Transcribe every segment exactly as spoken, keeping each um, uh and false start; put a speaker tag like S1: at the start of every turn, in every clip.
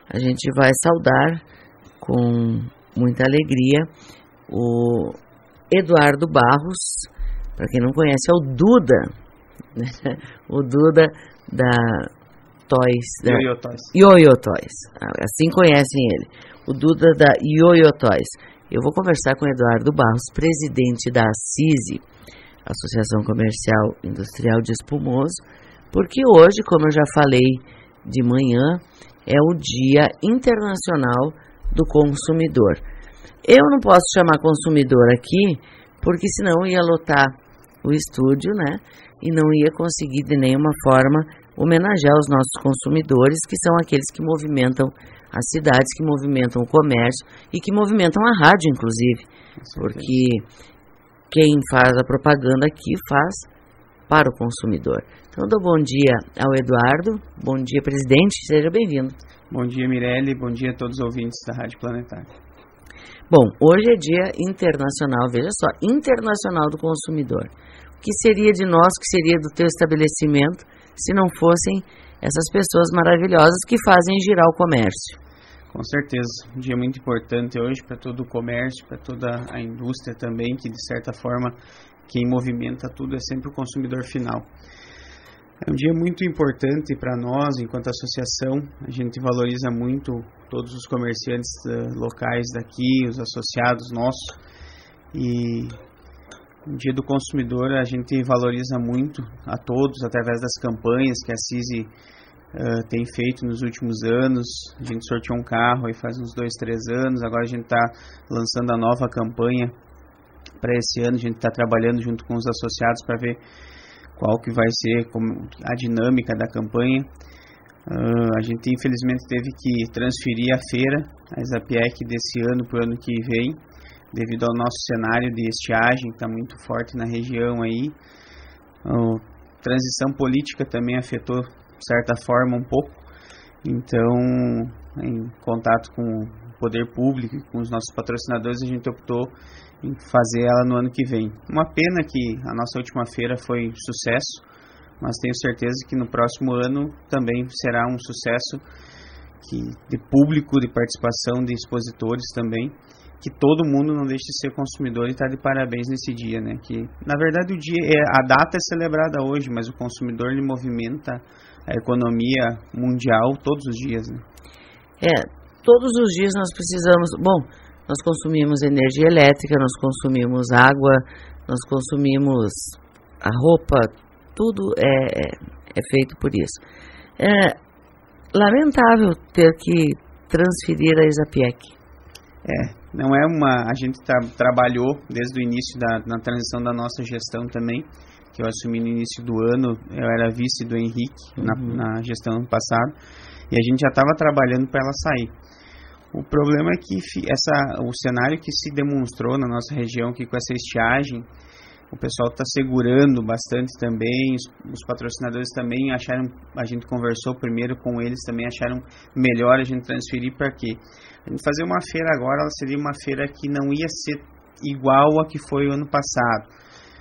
S1: a gente vai saudar com muita alegria o Eduardo Barros, para quem não conhece, é o Duda, né? O Duda da Toys, da
S2: Yo-Yo Toys.
S1: Yo-Yo Toys, assim conhecem ele, o Duda da Yo-Yo Toys. Eu vou conversar com o Eduardo Barros, presidente da ACISI, Associação Comercial Industrial de Espumoso, porque hoje, como eu já falei de manhã, é o Dia Internacional do Consumidor. Eu não posso chamar consumidor aqui, porque senão ia lotar o estúdio, né? E não ia conseguir de nenhuma forma homenagear os nossos consumidores, que são aqueles que movimentam as cidades, que movimentam o comércio e que movimentam a rádio, inclusive. Porque quem faz a propaganda aqui faz para o consumidor. Então, dou bom dia ao Eduardo. Bom dia, presidente. Seja bem-vindo.
S2: Bom dia, Mirelle. Bom dia a todos os ouvintes da Rádio Planetária.
S1: Bom, hoje é Dia Internacional, veja só, Internacional do Consumidor. O que seria de nós, o que seria do teu estabelecimento, se não fossem essas pessoas maravilhosas que fazem girar o comércio?
S2: Com certeza, um dia muito importante hoje para todo o comércio, para toda a indústria também, que de certa forma quem movimenta tudo é sempre o consumidor final. É um dia muito importante para nós, enquanto associação. A gente valoriza muito todos os comerciantes uh, locais daqui, os associados nossos. E no dia do consumidor a gente valoriza muito a todos, através das campanhas que a CISI uh, tem feito nos últimos anos. A gente sorteou um carro aí faz uns dois, três anos. Agora a gente está lançando a nova campanha para esse ano. A gente está trabalhando junto com os associados para ver qual que vai ser a dinâmica da campanha. Uh, a gente infelizmente teve que transferir a feira, a Exapiec, desse ano para o ano que vem, devido ao nosso cenário de estiagem, que está muito forte na região aí. Uh, transição política também afetou, de certa forma, um pouco. Então, em contato com o poder público e com os nossos patrocinadores, a gente optou em fazer ela no ano que vem. Uma pena que a nossa última feira foi sucesso, mas tenho certeza que no próximo ano também será um sucesso que, de público, de participação, de expositores também, que todo mundo não deixe de ser consumidor e está de parabéns nesse dia, né? Que, na verdade, o dia é, a data é celebrada hoje, mas o consumidor ele movimenta a economia mundial todos os dias, né?
S1: É, todos os dias nós precisamos... Bom, nós consumimos energia elétrica, nós consumimos água, nós consumimos a roupa, tudo é, é feito por isso. É lamentável ter que transferir a Exapiec.
S2: É, não é uma... A gente tá, trabalhou desde o início da na transição da nossa gestão também, que eu assumi no início do ano. Eu era vice do Henrique uhum. na, na gestão ano passado, e a gente já estava trabalhando para ela sair. O problema é que essa, o cenário que se demonstrou na nossa região, que com essa estiagem, o pessoal está segurando bastante também, os, os patrocinadores também acharam, a gente conversou primeiro com eles, também acharam melhor a gente transferir para quê? A gente fazer uma feira agora, ela seria uma feira que não ia ser igual a que foi o ano passado.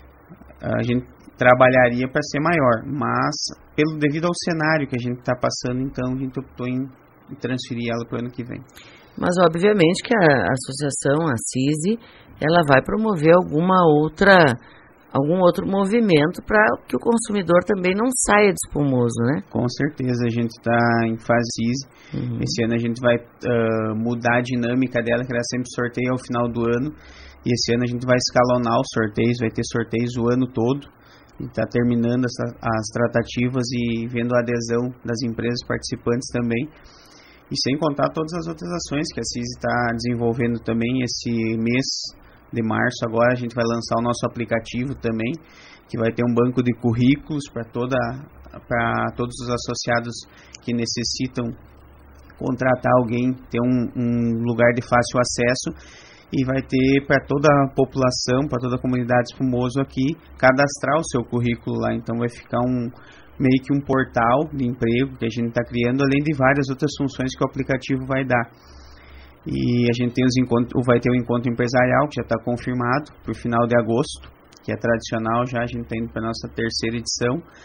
S2: A gente trabalharia para ser maior, mas pelo, devido ao cenário que a gente está passando, então a gente optou em transferir ela para o ano que vem.
S1: Mas obviamente que a associação, a CISI, ela vai promover alguma outra, algum outro movimento para que o consumidor também não saia de Espumoso, né?
S2: Com certeza, a gente está em fase CISI. Uhum. Esse ano a gente vai uh, mudar a dinâmica dela, que era sempre sorteio ao final do ano. E esse ano a gente vai escalonar os sorteios, vai ter sorteios o ano todo. A gente está terminando as, as tratativas e vendo a adesão das empresas participantes também. E sem contar todas as outras ações que a CISI está desenvolvendo também. Esse mês de março agora a gente vai lançar o nosso aplicativo também, que vai ter um banco de currículos para toda, para todos os associados que necessitam contratar alguém, ter um, um lugar de fácil acesso, e vai ter para toda a população, para toda a comunidade Espumoso aqui, cadastrar o seu currículo lá. Então vai ficar um... meio que um portal de emprego que a gente está criando, além de várias outras funções que o aplicativo vai dar. E a gente tem os encontros, vai ter o encontro empresarial, que já está confirmado, para o final de agosto, que é tradicional já, a gente está indo para a nossa terceira edição.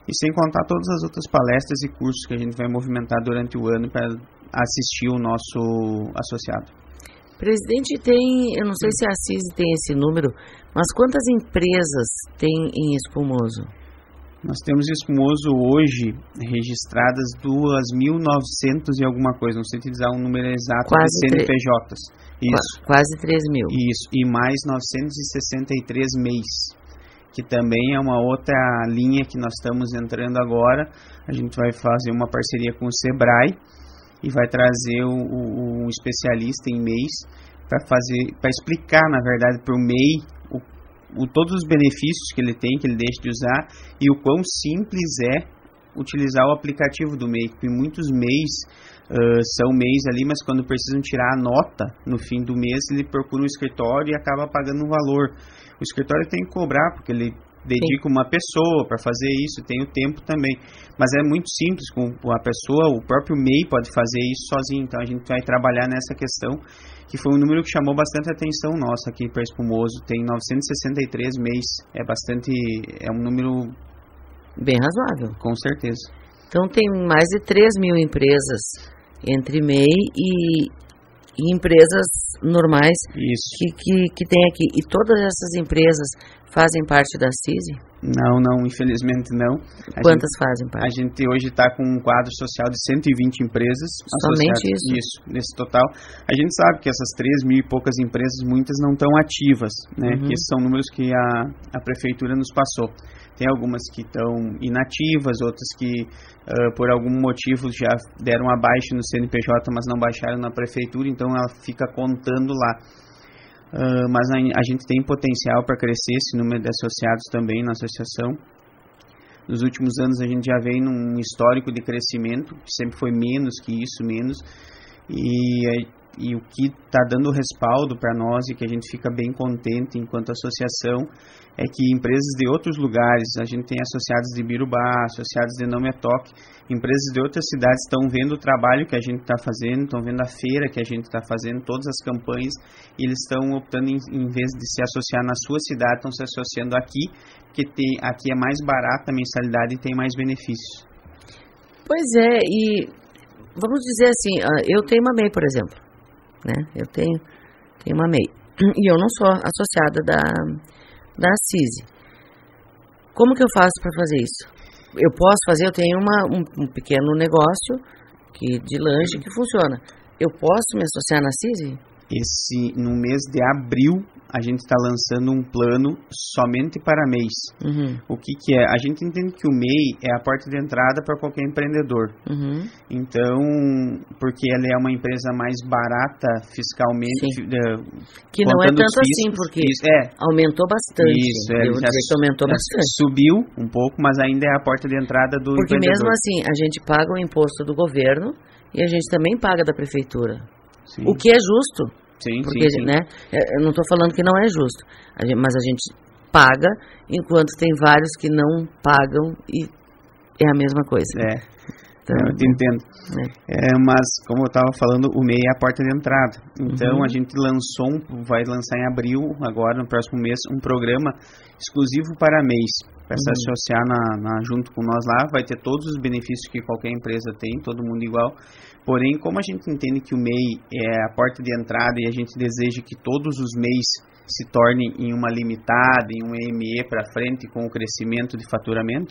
S2: e sem contar todas as outras palestras e cursos que a gente vai movimentar durante o ano para assistir o nosso associado.
S1: Presidente, tem, eu não sei se a CISI tem esse número, mas quantas empresas tem em Espumoso?
S2: Nós temos em Espumoso hoje registradas duas mil e novecentas e alguma coisa, não sei te dizer um número exato
S1: quase
S2: de C N P Js. Isso.
S1: Qu quase três mil.
S2: Isso, e mais novecentos e sessenta e três M E Is, que também é uma outra linha que nós estamos entrando agora. A gente vai fazer uma parceria com o Sebrae e vai trazer o, o, um especialista em M E Is para fazer, para explicar, na verdade, para o M E I o, o, todos os benefícios que ele tem, que ele deixa de usar, e o quão simples é utilizar o aplicativo do M E I, porque muitos M E Is uh, são M E Is ali, mas quando precisam tirar a nota no fim do mês, ele procura um escritório e acaba pagando um valor. O escritório tem que cobrar, porque ele dedica uma pessoa para fazer isso, tem o tempo também, mas é muito simples, com a pessoa, o próprio M E I pode fazer isso sozinho. Então a gente vai trabalhar nessa questão, que foi um número que chamou bastante atenção nossa aqui para Espumoso. Tem novecentos e sessenta e três M E Is, é bastante, é um número
S1: bem razoável.
S2: Com certeza.
S1: Então tem mais de três mil empresas entre M E I e, e empresas normais que, que, que tem aqui. E todas essas empresas fazem parte da CISI?
S2: Não, não, infelizmente não. A
S1: Quantas
S2: gente,
S1: fazem parte?
S2: A gente hoje está com um quadro social de cento e vinte empresas.
S1: Somente isso?
S2: Isso, nesse total. A gente sabe que essas três mil e poucas empresas, muitas não estão ativas, né? Uhum. Que esses são números que a, a prefeitura nos passou. Tem algumas que estão inativas, outras que uh, por algum motivo já deram a baixa no C N P J, mas não baixaram na prefeitura, então ela fica contando lá. Uh, mas a, a gente tem potencial para crescer esse número de associados também na associação. Nos últimos anos a gente já vem num histórico de crescimento, que sempre foi menos que isso, menos. E, e o que está dando respaldo para nós e que a gente fica bem contente enquanto associação é que empresas de outros lugares, a gente tem associados de Birubá, associados de Não Me Toque, empresas de outras cidades estão vendo o trabalho que a gente está fazendo, estão vendo a feira que a gente está fazendo, todas as campanhas, e eles estão optando, em, em vez de se associar na sua cidade, estão se associando aqui, porque tem, aqui é mais barata a mensalidade e tem mais benefícios.
S1: Pois é, e vamos dizer assim, eu tenho uma M E I, por exemplo, né? Eu tenho, tenho uma M E I, e eu não sou associada da... da CISI. Como que eu faço para fazer isso? Eu posso fazer, eu tenho uma, um, um pequeno negócio que, de lanche que funciona. Eu posso me associar na CISI?
S2: Esse, no mês de abril, a gente está lançando um plano somente para M E Is.
S1: Uhum.
S2: O que que é? A gente entende que o M E I é a porta de entrada para qualquer empreendedor.
S1: Uhum.
S2: Então, porque ela é uma empresa mais barata fiscalmente. Uh,
S1: que não é tanto fiscos, assim, porque
S2: isso, é.
S1: aumentou bastante.
S2: Isso, é,
S1: eu vou dizer que aumentou bastante.
S2: Subiu um pouco, mas ainda é a porta de entrada do
S1: porque
S2: empreendedor.
S1: Porque mesmo assim, a gente paga o imposto do governo e a gente também paga da prefeitura.
S2: Sim.
S1: O que é justo.
S2: Sim,
S1: porque,
S2: sim, sim.
S1: Né, eu não estou falando que não é justo, a gente, mas a gente paga, enquanto tem vários que não pagam e é a mesma coisa.
S2: É,
S1: então,
S2: eu te entendo. É. É, mas, como eu estava falando, o M E I é a porta de entrada. Então, uhum. a gente lançou, um, vai lançar em abril, agora, no próximo mês, um programa exclusivo para M E Is. Para se associar na, na, junto com nós lá, vai ter todos os benefícios que qualquer empresa tem, todo mundo igual. Porém, como a gente entende que o M E I é a porta de entrada e a gente deseja que todos os M E Is se tornem em uma limitada, em um E M E para frente com o crescimento de faturamento,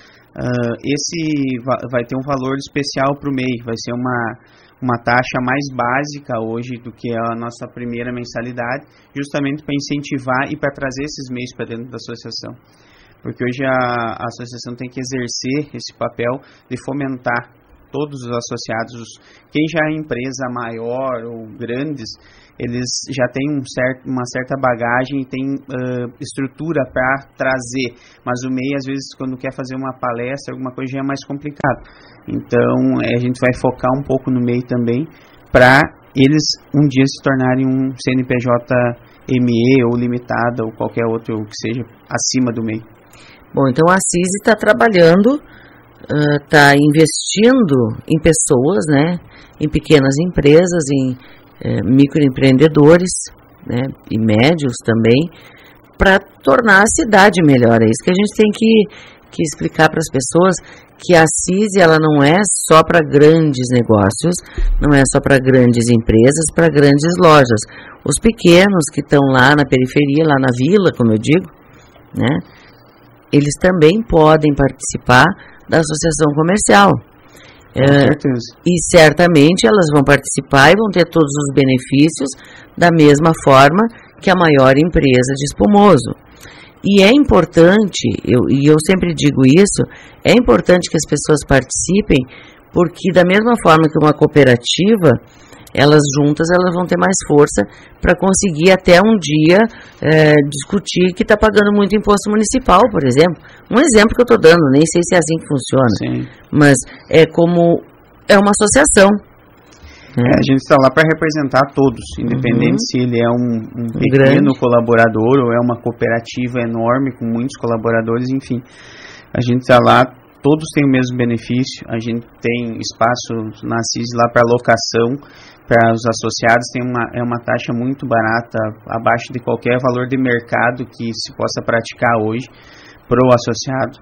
S2: uh, esse va vai ter um valor especial para o M E I, vai ser uma, uma taxa mais básica hoje do que a nossa primeira mensalidade, justamente para incentivar e para trazer esses M E Is para dentro da associação. Porque hoje a, a associação tem que exercer esse papel de fomentar todos os associados. Quem já é empresa maior ou grandes, eles já têm um certo, uma certa bagagem e têm uh, estrutura para trazer. Mas o M E I, às vezes, quando quer fazer uma palestra, alguma coisa já é mais complicado. Então, a gente vai focar um pouco no M E I também, para eles um dia se tornarem um C N P J M E ou limitada ou qualquer outro que seja acima do M E I.
S1: Bom, então a CISI está trabalhando, está uh, investindo em pessoas, né, em pequenas empresas, em uh, microempreendedores, né, e médios também, para tornar a cidade melhor. É isso que a gente tem que, que explicar para as pessoas que a CISI ela não é só para grandes negócios, não é só para grandes empresas, para grandes lojas. Os pequenos que estão lá na periferia, lá na vila, como eu digo, né, eles também podem participar da associação comercial.
S2: Com certeza.
S1: É, e certamente elas vão participar e vão ter todos os benefícios da mesma forma que a maior empresa de espumoso. E é importante, eu, e eu sempre digo isso, é importante que as pessoas participem, porque da mesma forma que uma cooperativa, elas juntas elas vão ter mais força para conseguir até um dia é, discutir que está pagando muito imposto municipal, por exemplo. Um exemplo que eu estou dando, nem sei se é assim que funciona,
S2: Sim.
S1: mas é como é uma associação.
S2: É, a gente está lá para representar todos, independente uhum. se ele é um, um pequeno Grande. colaborador ou é uma cooperativa enorme com muitos colaboradores, enfim. A gente está lá, todos têm o mesmo benefício, a gente tem espaço na CISI lá para locação, para os associados tem uma, é uma taxa muito barata, abaixo de qualquer valor de mercado que se possa praticar hoje para o associado.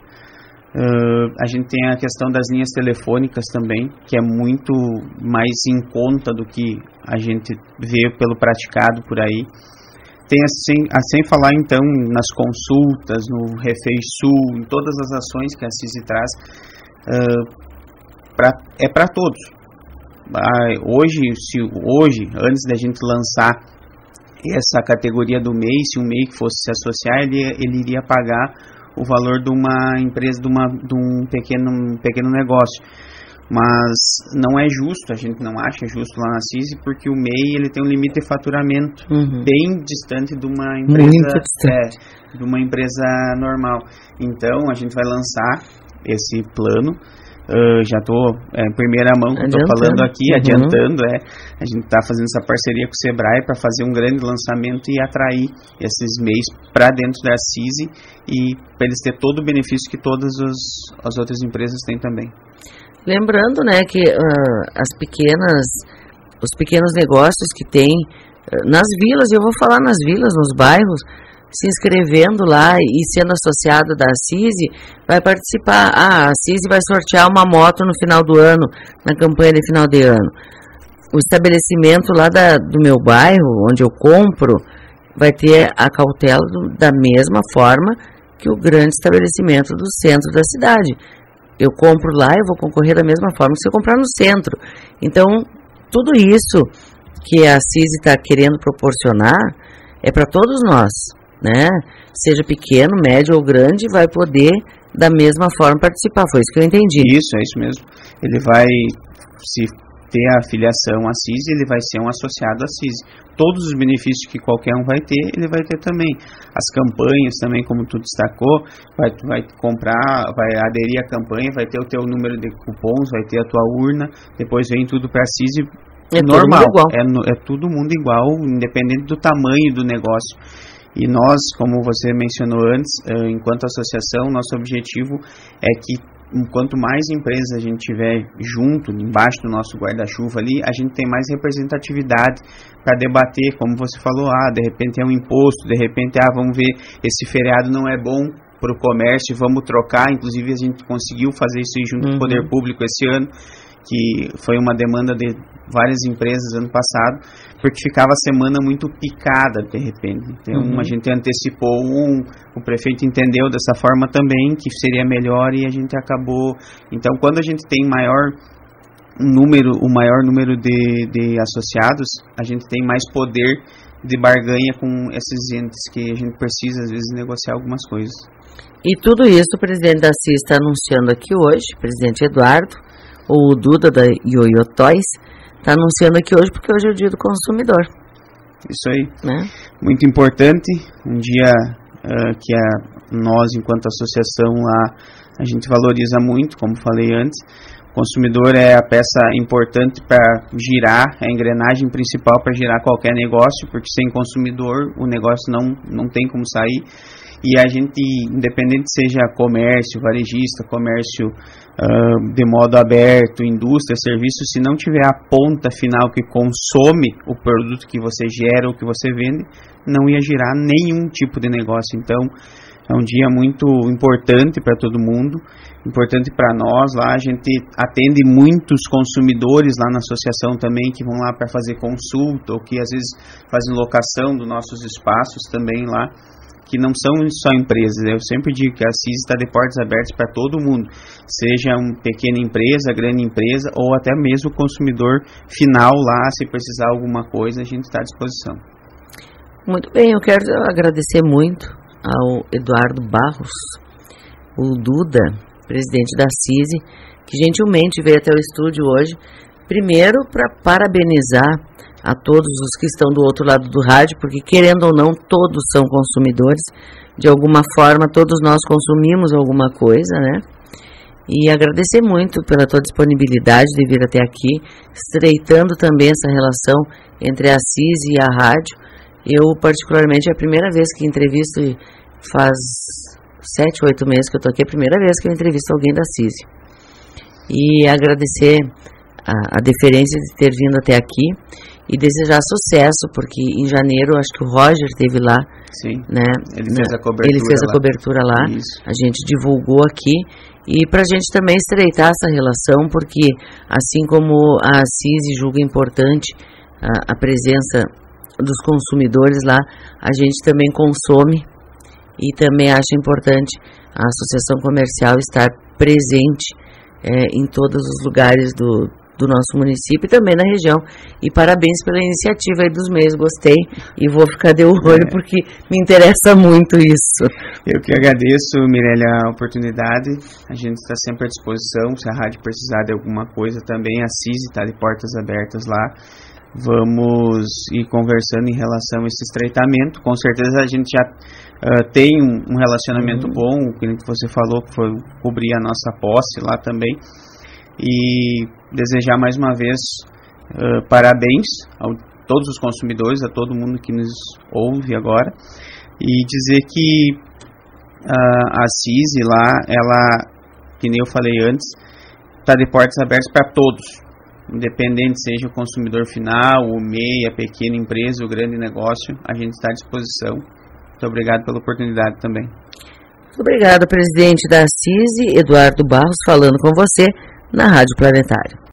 S2: Uh, a gente tem a questão das linhas telefônicas também, que é muito mais em conta do que a gente vê pelo praticado por aí. Tem assim, sem falar então nas consultas, no RefeiSul, em todas as ações que a CISI traz, uh, pra, é para todos. Uh, hoje, se, hoje, antes da gente lançar essa categoria do M E I, se o M E I que fosse se associar, ele, ele iria pagar o valor de uma empresa, de, uma, de um pequeno, um pequeno negócio. Mas não é justo, a gente não acha justo lá na CISI, porque o M E I ele tem um limite de faturamento uhum. bem distante de uma empresa é, de uma empresa normal. Então a gente vai lançar esse plano. Uh, já estou é, em primeira mão que estou falando aqui, uhum. adiantando, é, a gente está fazendo essa parceria com o Sebrae para fazer um grande lançamento e atrair esses M E Is para dentro da CISI e para eles ter todo o benefício que todas os, as outras empresas têm também.
S1: Lembrando, né, que uh, as pequenas, os pequenos negócios que tem uh, nas vilas, eu vou falar nas vilas, nos bairros, se inscrevendo lá e sendo associado da CISI, vai participar. Ah, a CISI vai sortear uma moto no final do ano, na campanha de final de ano. O estabelecimento lá da, do meu bairro, onde eu compro, vai ter a cautela do, da mesma forma que o grande estabelecimento do centro da cidade. Eu compro lá, eu vou concorrer da mesma forma que se eu comprar no centro. Então, tudo isso que a CISI está querendo proporcionar é para todos nós. Né? Seja pequeno, médio ou grande, vai poder da mesma forma participar. Foi isso que eu entendi.
S2: Isso, é isso mesmo. Ele vai, se ter a afiliação à CISI, ele vai ser um associado à CISI. Todos os benefícios que qualquer um vai ter, ele vai ter também. As campanhas também, como tu destacou, vai, vai comprar, vai aderir à campanha, vai ter o teu número de cupons, vai ter a tua urna, depois vem tudo para a CISI.
S1: É
S2: normal,
S1: igual.
S2: É, é todo mundo igual, independente do tamanho do negócio. E nós, como você mencionou antes, enquanto associação, nosso objetivo é que quanto mais empresas a gente tiver junto, embaixo do nosso guarda-chuva ali, a gente tem mais representatividade para debater, como você falou, ah, de repente é um imposto, de repente, ah, vamos ver, esse feriado não é bom para o comércio, vamos trocar. Inclusive a gente conseguiu fazer isso aí junto uhum. com o Poder Público esse ano, que foi uma demanda de várias empresas ano passado, porque ficava a semana muito picada de repente. Então uhum. a gente antecipou um, o prefeito entendeu dessa forma também, que seria melhor, e a gente acabou. Então quando a gente tem maior número, o maior número de, de associados, a gente tem mais poder de barganha com esses entes que a gente precisa às vezes negociar algumas coisas.
S1: E tudo isso o presidente da CISI está anunciando aqui hoje, o presidente Eduardo, ou o Duda da Ioiô Toys, está anunciando aqui hoje, porque hoje é o dia do consumidor.
S2: Isso aí.
S1: Né?
S2: Muito importante, um dia uh, que a, nós, enquanto associação lá, a gente valoriza muito, como falei antes. O consumidor é a peça importante para girar, é a engrenagem principal para girar qualquer negócio, porque sem consumidor o negócio não, não tem como sair. E a gente, independente seja comércio, varejista, comércio uh, de modo aberto, indústria, serviço, se não tiver a ponta final que consome o produto que você gera ou que você vende, não ia girar nenhum tipo de negócio. Então, É um dia muito importante para todo mundo, importante para nós lá. A gente atende muitos consumidores lá na associação também, que vão lá para fazer consulta, ou que às vezes fazem locação dos nossos espaços também lá, que não são só empresas. Eu sempre digo que a CISI está de portas abertas para todo mundo, seja uma pequena empresa, grande empresa, ou até mesmo o consumidor final lá, se precisar alguma coisa, a gente está à disposição.
S1: Muito bem, eu quero agradecer muito ao Eduardo Barros, o Duda, presidente da CISI, que gentilmente veio até o estúdio hoje, primeiro para parabenizar a todos os que estão do outro lado do rádio, porque querendo ou não, todos são consumidores, de alguma forma todos nós consumimos alguma coisa, né? E agradecer muito pela tua disponibilidade de vir até aqui, estreitando também essa relação entre a CISI e a rádio. Eu, particularmente, é a primeira vez que entrevisto, faz sete, oito meses que eu estou aqui, é a primeira vez que eu entrevisto alguém da CISI. E agradecer a, a deferência de ter vindo até aqui e desejar sucesso, porque em janeiro, acho que o Roger esteve lá.
S2: Sim,
S1: né,
S2: ele fez a cobertura
S1: Ele fez a
S2: lá.
S1: cobertura lá,
S2: Isso.
S1: A gente divulgou aqui. E para a gente também estreitar essa relação, porque assim como a CISI julga importante a, a presença dos consumidores lá, a gente também consome e também acha importante a associação comercial estar presente é, em todos os lugares do, do nosso município e também na região. E parabéns pela iniciativa aí dos meses, gostei e vou ficar de olho é. porque me interessa muito isso.
S2: Eu que agradeço, Mirelia, a oportunidade. A gente está sempre à disposição, se a rádio precisar de alguma coisa também, a CISI está de portas abertas lá. Vamos ir conversando em relação a esse estreitamento. Com certeza a gente já uh, tem um, um relacionamento uhum. bom, o que você falou, que foi cobrir a nossa posse lá também. E desejar mais uma vez uh, parabéns a todos os consumidores, a todo mundo que nos ouve agora. E dizer que uh, a CISI lá, ela, que nem eu falei antes, está de portas abertas para todos. Independente seja o consumidor final, o M E I, a pequena empresa, o grande negócio, a gente está à disposição. Muito obrigado pela oportunidade também.
S1: Muito obrigado, presidente da CISI, Eduardo Barros, falando com você na Rádio Planetário.